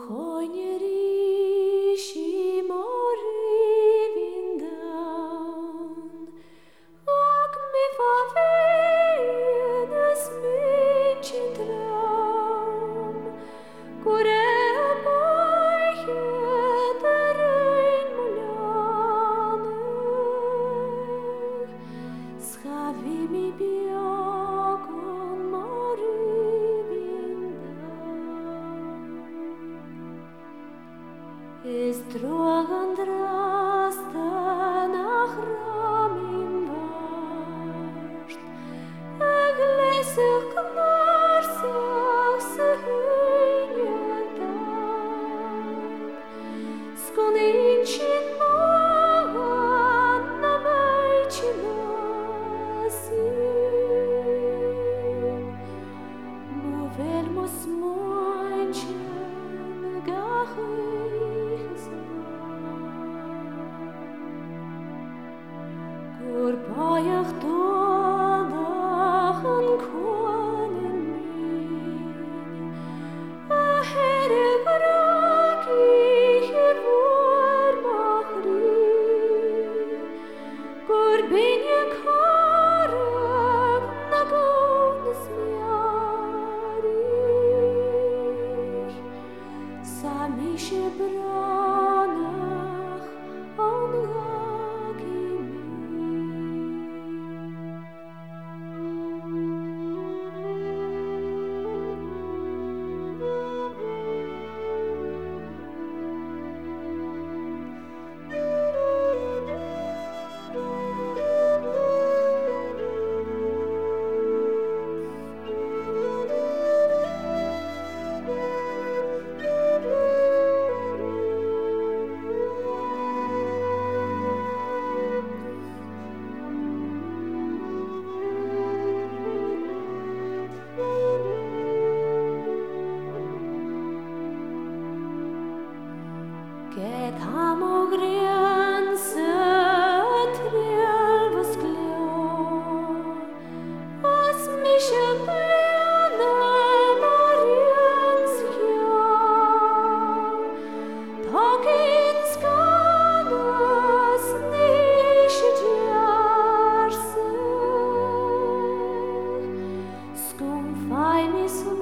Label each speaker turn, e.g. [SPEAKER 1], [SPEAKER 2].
[SPEAKER 1] Coinerishi mori vindan, ac mi favenas mincitram, cure apoie terein muliane, schavi mi biacon mori ist drogen drasten nach Ramin wascht, glesig knarsig se hynjetan, skon inchin magan na mejchinasim, movel mos moinchen gachis. Kur pajach tonach an konen min, a here graki hier vor machri, kur binje karag na gones miarich, samishe branach an Get hamogrian se trielvus gleo, as mische plene mariens jo, tagin skanas nische djarse, skum fai mis